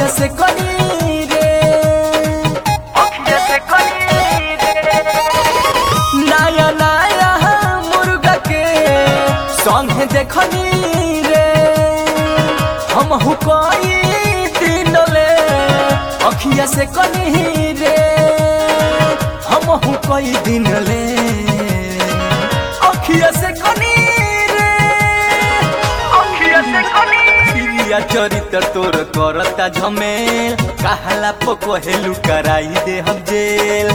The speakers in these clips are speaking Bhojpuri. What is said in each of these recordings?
अखिया से कनी रे, अखिया से कनी रे। नया नया मुर्गा के संग देखनी रे, हम हुकई दिन ले अखिया से कनी रे, हम हुकई दिन ले अखिया से कनी रे, अखिया से कनी। प्रिया चरित्र तोर करता झमेल, कहला पकोहेलू कराई दे हम जेल।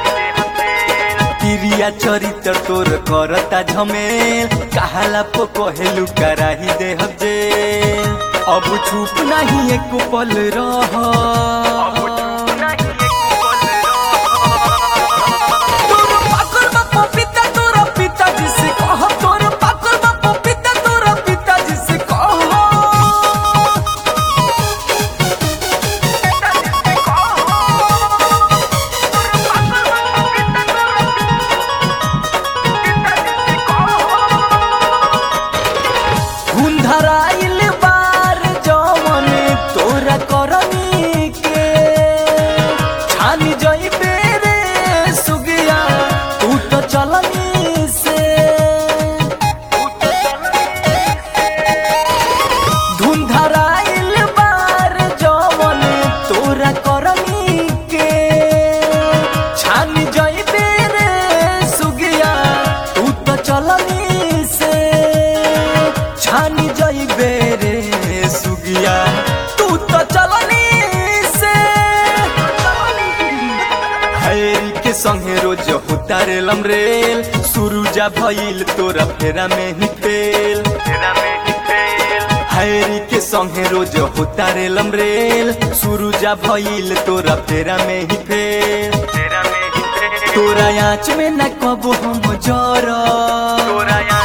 प्रिया चरित्र तोर करता झमेल, कहला पकोहेलू कराई दे हम जेल। अब चुप नहीं एक पल रह, धराइल बार जवन तोरा करनी के, छानी जइबे रे सुगिया तू तो चलनी से। धुन धराइल बार जवन तोरा करनी के, छानी जइबे रे सुगिया तू तो चलनी से। छानी जइबे रे सुगिया तू तो चलनी से। हैरी के संगे रोज उतारे लमरेल, सुरुजा भइल तोरा फेरा में ही फेल। हैरी के संगे रोज उतारे लमरेल, सुरुजा भइल तोरा फेरा में ही फेल। तोरा आँच में न कबो हम जरा,